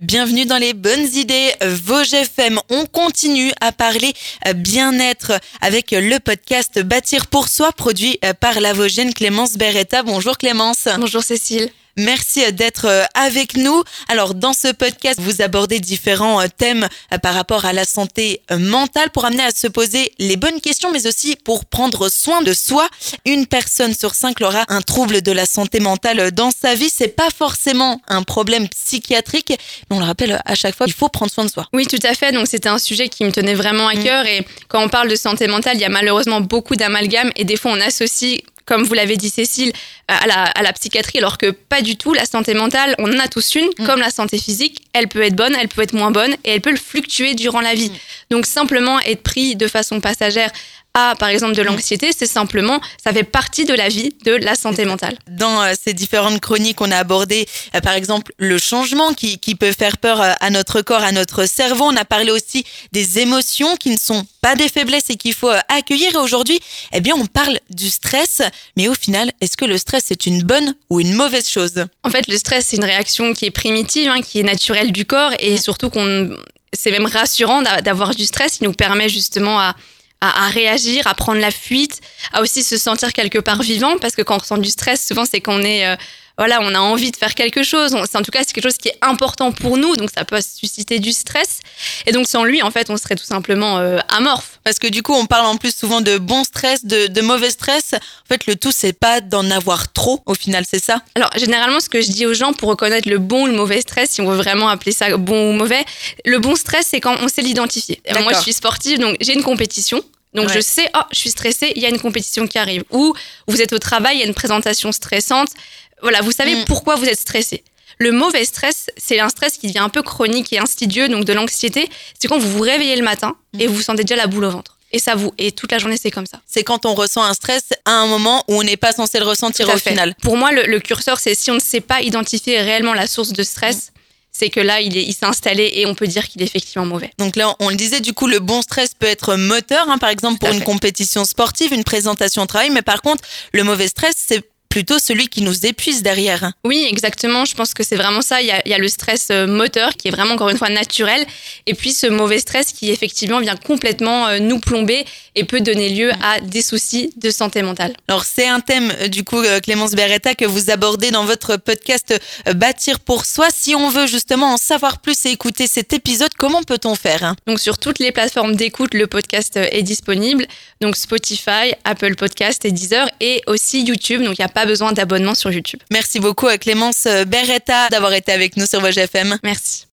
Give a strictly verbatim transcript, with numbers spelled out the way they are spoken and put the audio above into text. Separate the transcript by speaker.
Speaker 1: Bienvenue dans les bonnes idées Vosges F M. On continue à parler bien-être avec le podcast Bâtir pour soi, produit par la Vosgienne Clémence Beretta. Bonjour Clémence.
Speaker 2: Bonjour Cécile.
Speaker 1: Merci d'être avec nous. Alors, dans ce podcast, vous abordez différents thèmes par rapport à la santé mentale pour amener à se poser les bonnes questions, mais aussi pour prendre soin de soi. Une personne sur cinq aura un trouble de la santé mentale dans sa vie. C'est pas forcément un problème psychiatrique, mais on le rappelle à chaque fois, il faut prendre soin de soi.
Speaker 2: Oui, tout à fait. Donc, c'était un sujet qui me tenait vraiment à cœur. Mmh. Et quand on parle de santé mentale, il y a malheureusement beaucoup d'amalgames et des fois, on associe, comme vous l'avez dit Cécile, à la, à la psychiatrie, alors que pas du tout. La santé mentale, on en a tous une, mmh. comme la santé physique. Elle peut être bonne, elle peut être moins bonne et elle peut le fluctuer durant la vie. Mmh. Donc simplement être pris de façon passagère à, par exemple, de l'anxiété, c'est simplement, ça fait partie de la vie de la santé mentale.
Speaker 1: Dans euh, ces différentes chroniques, on a abordé, euh, par exemple, le changement qui, qui peut faire peur euh, à notre corps, à notre cerveau. On a parlé aussi des émotions qui ne sont pas des faiblesses et qu'il faut euh, accueillir. Et aujourd'hui, eh bien, on parle du stress. Mais au final, est-ce que le stress est une bonne ou une mauvaise chose ?
Speaker 2: En fait, le stress, c'est une réaction qui est primitive, hein, qui est naturelle du corps et surtout qu'on, c'est même rassurant d'avoir du stress. Il nous permet justement à À, à réagir, à prendre la fuite, à aussi se sentir quelque part vivant, parce que quand on ressent du stress, souvent c'est qu'on est, euh, voilà, on a envie de faire quelque chose. On, c'est, en tout cas, c'est quelque chose qui est important pour nous, donc ça peut susciter du stress. Et donc sans lui, en fait, on serait tout simplement euh, amorphe.
Speaker 1: Parce que du coup, on parle en plus souvent de bon stress, de, de mauvais stress. En fait, le tout, c'est pas d'en avoir trop, au final, c'est ça ?
Speaker 2: Alors, généralement, ce que je dis aux gens pour reconnaître le bon ou le mauvais stress, si on veut vraiment appeler ça bon ou mauvais, le bon stress, c'est quand on sait l'identifier. Alors, moi, je suis sportive, donc j'ai une compétition. Donc, ouais. je sais, oh, je suis stressée, il y a une compétition qui arrive. Ou vous êtes au travail, il y a une présentation stressante. Voilà, vous savez mmh. pourquoi vous êtes stressé. Le mauvais stress, c'est un stress qui devient un peu chronique et insidieux, donc de l'anxiété. C'est quand vous vous réveillez le matin mmh. et vous sentez déjà la boule au ventre. Et ça vous, et toute la journée, c'est comme ça.
Speaker 1: C'est quand on ressent un stress à un moment où on n'est pas censé le ressentir au
Speaker 2: fait.
Speaker 1: final.
Speaker 2: Pour moi, le, le curseur, c'est si on ne sait pas identifier réellement la source de stress, mmh. c'est que là, il, est, il s'est installé et on peut dire qu'il est effectivement mauvais.
Speaker 1: Donc là, on le disait, du coup, le bon stress peut être moteur, hein, par exemple, pour une compétition sportive, une présentation au travail. Mais par contre, le mauvais stress, c'est plutôt celui qui nous épuise derrière.
Speaker 2: Oui, exactement. Je pense que c'est vraiment ça. Il y a, il y a le stress moteur qui est vraiment, encore une fois, naturel. Et puis, ce mauvais stress qui, effectivement, vient complètement nous plomber et peut donner lieu à des soucis de santé mentale.
Speaker 1: Alors, c'est un thème, du coup, Clémence Beretta, que vous abordez dans votre podcast Bâtir pour soi. Si on veut justement en savoir plus et écouter cet épisode, comment peut-on faire ?
Speaker 2: Donc, sur toutes les plateformes d'écoute, le podcast est disponible. Donc, Spotify, Apple Podcast et Deezer et aussi YouTube. Donc, il n'y a pas besoin d'abonnement sur YouTube.
Speaker 1: Merci beaucoup à Clémence Beretta d'avoir été avec nous sur Vosges F M.
Speaker 2: Merci.